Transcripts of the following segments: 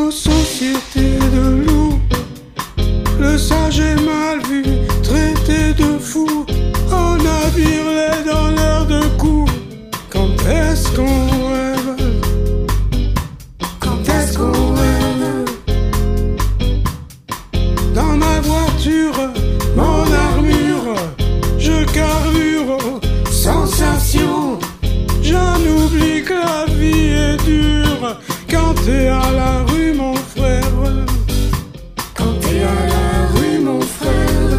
nos sociétés de loups, le sage est mal vu, traité de fou. On navire les donneurs de coups. Quand est-ce qu'on rêve? Quand est-ce qu'on rêve? Dans ma voiture, mon armure, je carbure aux sensations. J'en oublie que la vie est dure. Quand t'es à la rue, mon frère. Quand t'es à la rue, mon frère.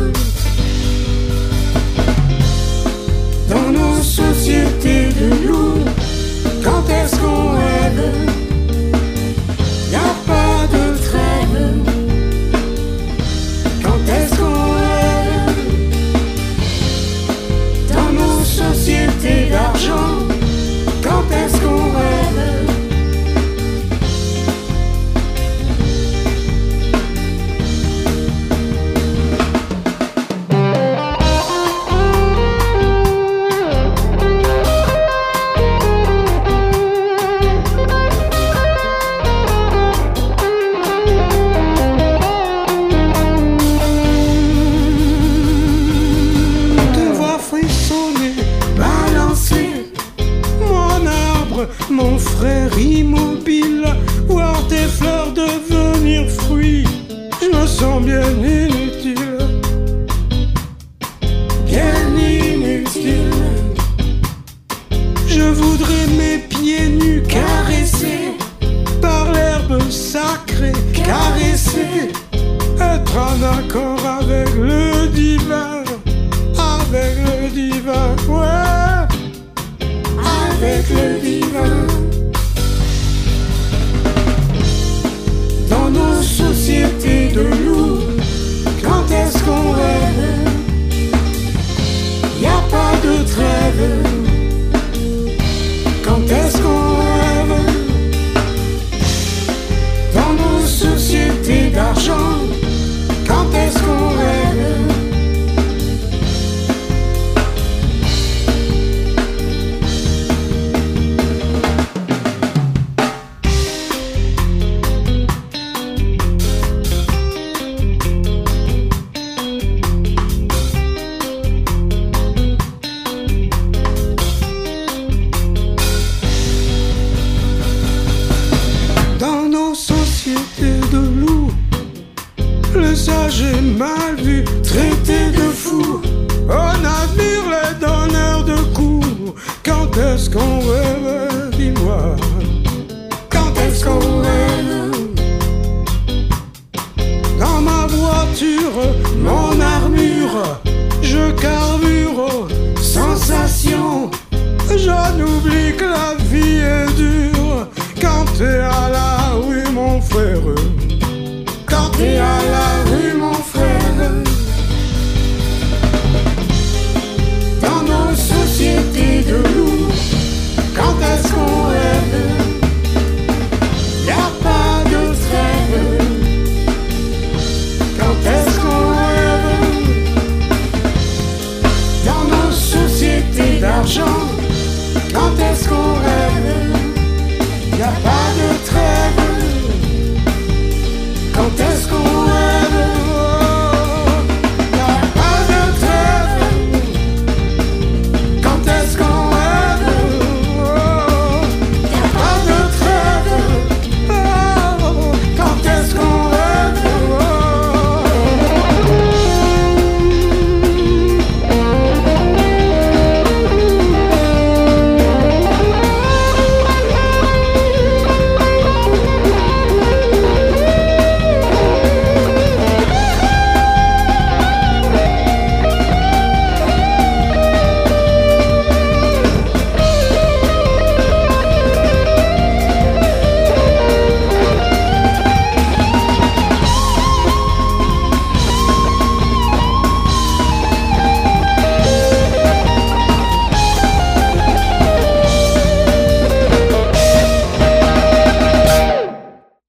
Dans nos sociétés de loups, quand est-ce qu'on rêve? Y'a pas de trêve. Quand est-ce qu'on rêve? Dans nos sociétés d'argent, quand est-ce qu'on rêve? Mon frère immobile, voir tes fleurs devenir fruits, je me sens bien inutile, bien inutile. Je voudrais mes pieds nus caressés par l'herbe sacrée, caressés, être en accord avec le divin, ouais, avec le divin. Dans nos sociétés de loups, quand est-ce qu'on rêve? Y'a pas de trêve. Quand est-ce qu'on rêve? Dans nos sociétés d'argent, quand est-ce qu'on rêve? Le sage est mal vu, traité de fou. On admire les donneurs de coups. Quand est-ce qu'on rêve? Dis-moi. Quand est-ce qu'on rêve? Dans ma voiture, mon armure, je carbure aux sensations. J'en oublie que la vie est dure. Quand t'es à la rue, mon frère. Quand t'es à la